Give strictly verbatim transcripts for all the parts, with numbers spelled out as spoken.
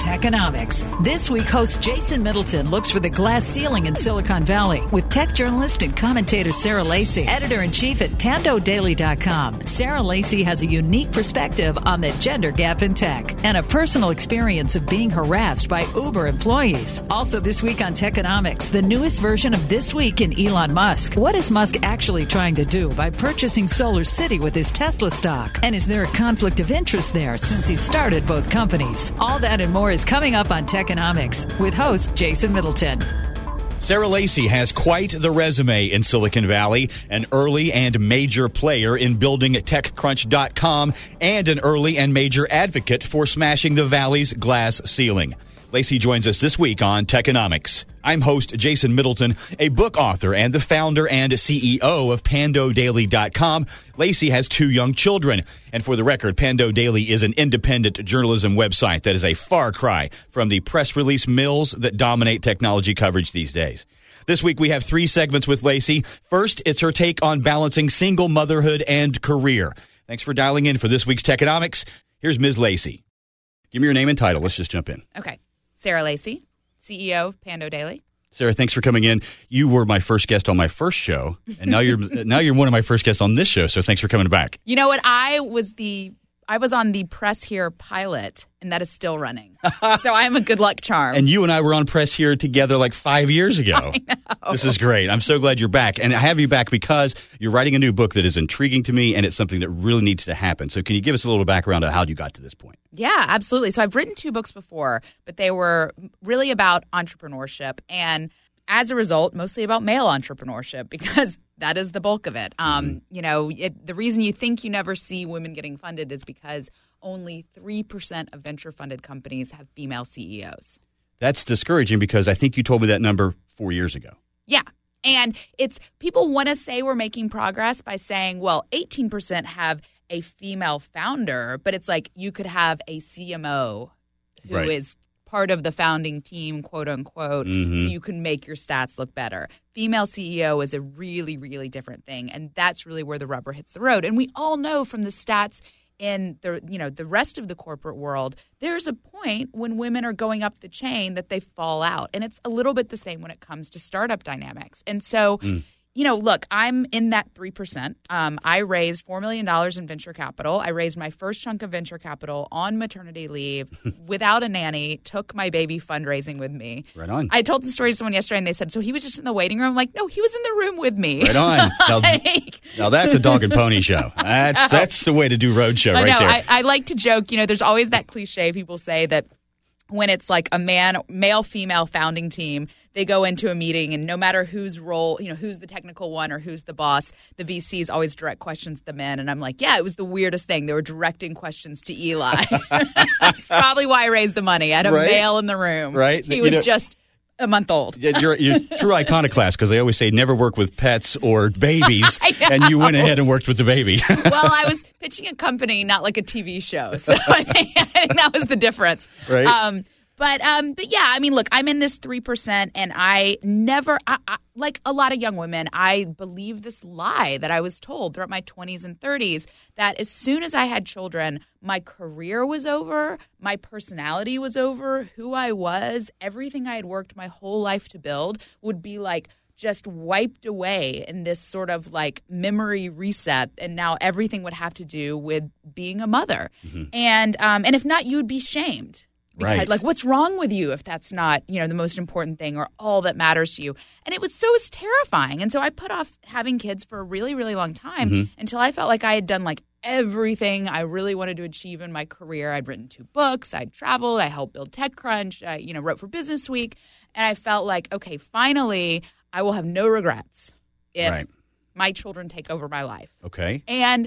Techonomics. This week, host Jason Middleton looks for the glass ceiling in Silicon Valley with tech journalist and commentator Sarah Lacey, editor-in-chief at Pando Daily dot com. Sarah Lacey has a unique perspective on the gender gap in tech and a personal experience of being harassed by Uber employees. Also this week on Techonomics, the newest version of This Week in Elon Musk. What is Musk actually trying to do by purchasing Solar City with his Tesla stock? And is there a conflict of interest there since he started both companies? All that and more is coming up on Techonomics with host Jason Middleton. Sarah Lacey has quite the resume in Silicon Valley, an early and major player in building tech crunch dot com and an early and major advocate for smashing the Valley's glass ceiling. Lacey joins us this week on Techonomics. I'm host Jason Middleton, a book author and the founder and C E O of Pando Daily dot com. Lacey has two young children. And for the record, Pando Daily is an independent journalism website that is a far cry from the press release mills that dominate technology coverage these days. This week, we have three segments with Lacey. First, it's her take on balancing single motherhood and career. Thanks for dialing in for this week's Techonomics. Here's Miz Lacey. Give me your name and title. Let's just jump in. Okay. Sarah Lacey, C E O of Pando Daily. Sarah, thanks for coming in. You were my first guest on my first show, and now you're now you're one of my first guests on this show. So thanks for coming back. You know what? I was the I was on the Press Here pilot, and that is still running. So I'm a good luck charm. And you and I were on Press Here together like five years ago. I know. This is great. I'm so glad you're back. And I have you back because you're writing a new book that is intriguing to me, and it's something that really needs to happen. So can you give us a little background on how you got to this point? Yeah, absolutely. So I've written two books before, but they were really about entrepreneurship. And as a result, mostly about male entrepreneurship because that is the bulk of it. Um, mm-hmm. You know, it, the reason you think you never see women getting funded is because only three percent of venture-funded companies have female C E Os. That's discouraging because I think you told me that number four years ago. Yeah. And it's people want to say we're making progress by saying, well, eighteen percent have a female founder, but it's like you could have a C M O who right. is part of the founding team, quote unquote, mm-hmm. so you can make your stats look better. Female C E O is a really, really different thing, and that's really where the rubber hits the road. And we all know from the stats in the you know the rest of the corporate world, there's a point when women are going up the chain that they fall out, and it's a little bit the same when it comes to startup dynamics. And so. Mm. You know, look, I'm in that three percent. Um, I raised four million dollars in venture capital. I raised my first chunk of venture capital on maternity leave without a nanny, took my baby fundraising with me. Right on. I told the story to someone yesterday, and they said, so he was just in the waiting room? I'm like, no, he was in the room with me. Right on. Now, like, now that's a dog and pony show. That's that's the way to do roadshow right I know, there. I, I like to joke, you know, there's always that cliche people say that when it's like a man, male, female founding team, they go into a meeting and no matter whose role, you know, who's the technical one or who's the boss, the V Cs always direct questions to the men. And I'm like, yeah, it was the weirdest thing. They were directing questions to Eli. It's probably why I raised the money. I had a right? male in the room. Right. He you was know, just a month old. You're, you're true iconoclast because they always say never work with pets or babies. And you went ahead and worked with the baby. Well, I was pitching a company, not like a T V show. So I think that was the difference. Right. Um, But um, but yeah, I mean, look, I'm in this three percent and I never, I, I, like a lot of young women, I believe this lie that I was told throughout my twenties and thirties that as soon as I had children, my career was over, my personality was over, who I was, everything I had worked my whole life to build would be like just wiped away in this sort of like memory reset. And now everything would have to do with being a mother. Mm-hmm. And um, and if not, you would be shamed. Because, right. like, what's wrong with you if that's not, you know, the most important thing or all that matters to you? And it was so it was terrifying. And so I put off having kids for a really, really long time mm-hmm. until I felt like I had done, like, everything I really wanted to achieve in my career. I'd written two books. I'd traveled. I helped build TechCrunch. I, you know, wrote for Business Week. And I felt like, okay, finally, I will have no regrets if right. my children take over my life. Okay. And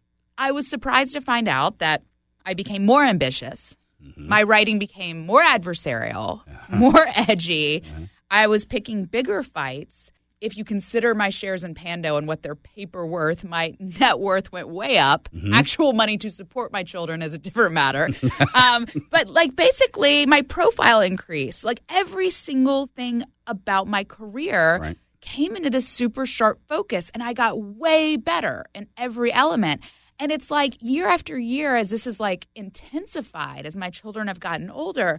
I was surprised to find out that I became more ambitious. Mm-hmm. My writing became more adversarial, uh-huh. more edgy. Uh-huh. I was picking bigger fights. If you consider my shares in Pando and what their paper worth, my net worth went way up. Mm-hmm. Actual money to support my children is a different matter. um, but like basically my profile increased. Like every single thing about my career right. came into this super sharp focus, and I got way better in every element. And it's like year after year, as this is like intensified, as my children have gotten older,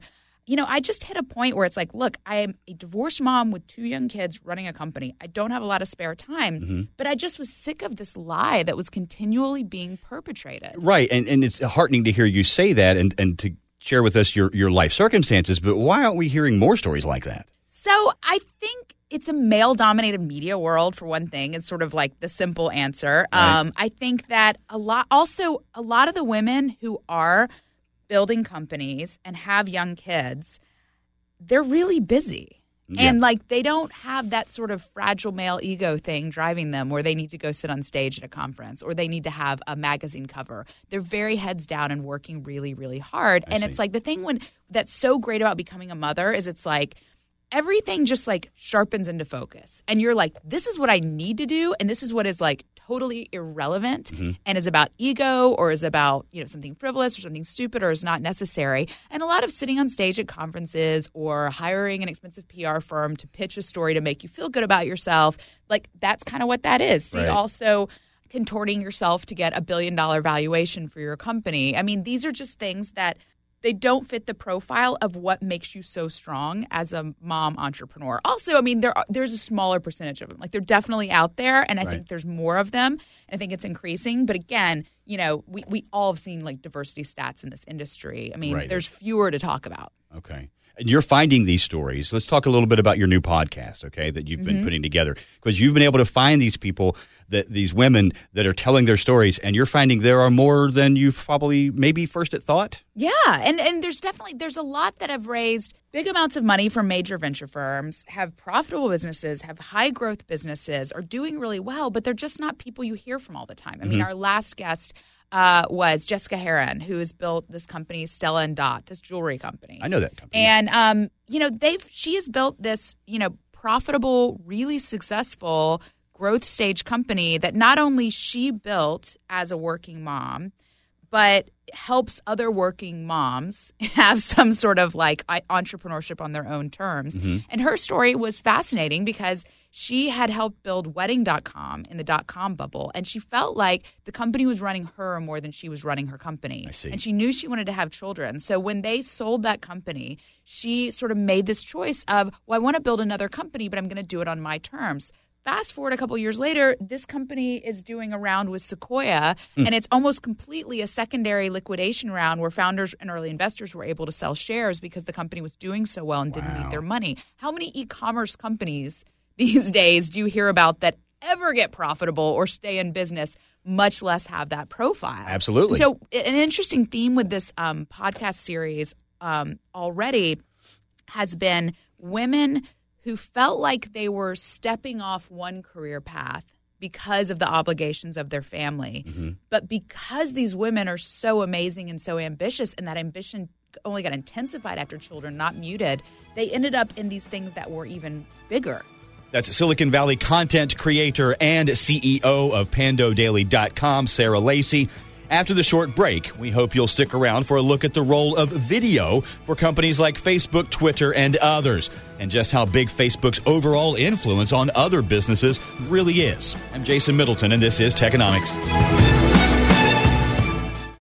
you know, I just hit a point where it's like, look, I am a divorced mom with two young kids running a company. I don't have a lot of spare time, mm-hmm. but I just was sick of this lie that was continually being perpetrated. Right, and and it's heartening to hear you say that and, and to share with us your, your life circumstances, but why aren't we hearing more stories like that? So I think it's a male-dominated media world, for one thing, is sort of like the simple answer. Right. Um, I think that a lot, also a lot of the women who are building companies and have young kids, they're really busy. Yeah. And like they don't have that sort of fragile male ego thing driving them where they need to go sit on stage at a conference or they need to have a magazine cover. They're very heads down and working really, really hard. I and see. It's like the thing when that's so great about becoming a mother is it's like everything just like sharpens into focus. And you're like, this is what I need to do. And this is what is like totally irrelevant mm-hmm. and is about ego or is about, you know, something frivolous or something stupid or is not necessary. And a lot of sitting on stage at conferences or hiring an expensive P R firm to pitch a story to make you feel good about yourself, like that's kind of what that is. See, right. Also contorting yourself to get a billion dollar valuation for your company. I mean, these are just things that they don't fit the profile of what makes you so strong as a mom entrepreneur. Also, I mean, there are, there's a smaller percentage of them. Like, they're definitely out there, and I right. think there's more of them, and I think it's increasing. But again, you know, we, we all have seen, like, diversity stats in this industry. I mean, right. there's fewer to talk about. Okay. And you're finding these stories. Let's talk a little bit about your new podcast, okay, that you've been mm-hmm. putting together. Because you've been able to find these people, that these women that are telling their stories, and you're finding there are more than you probably maybe first had thought? Yeah, and, and there's definitely, there's a lot that have raised big amounts of money from major venture firms, have profitable businesses, have high growth businesses, are doing really well, but they're just not people you hear from all the time. I mm-hmm. mean, our last guest Uh, was Jessica Heron, who has built this company, Stella and Dot, this jewelry company. I know that company. And, um, you know, they've she has built this, you know, profitable, really successful growth stage company that not only she built as a working mom, but helps other working moms have some sort of like entrepreneurship on their own terms. Mm-hmm. And her story was fascinating because she had helped build wedding dot com in the dot-com bubble, and she felt like the company was running her more than she was running her company. I see. And she knew she wanted to have children. So when they sold that company, she sort of made this choice of, well, I want to build another company, but I'm going to do it on my terms. Fast forward a couple years later, this company is doing a round with Sequoia, mm. and it's almost completely a secondary liquidation round where founders and early investors were able to sell shares because the company was doing so well and wow. didn't need their money. How many e-commerce companies these days do you hear about that ever get profitable or stay in business, much less have that profile? Absolutely. And so an interesting theme with this um, podcast series um, already has been women who felt like they were stepping off one career path because of the obligations of their family. Mm-hmm. But because these women are so amazing and so ambitious, and that ambition only got intensified after children, not muted, they ended up in these things that were even bigger. That's Silicon Valley content creator and C E O of Pando Daily dot com, Sarah Lacy. After the short break, we hope you'll stick around for a look at the role of video for companies like Facebook, Twitter, and others, and just how big Facebook's overall influence on other businesses really is. I'm Jason Middleton, and this is Techonomics.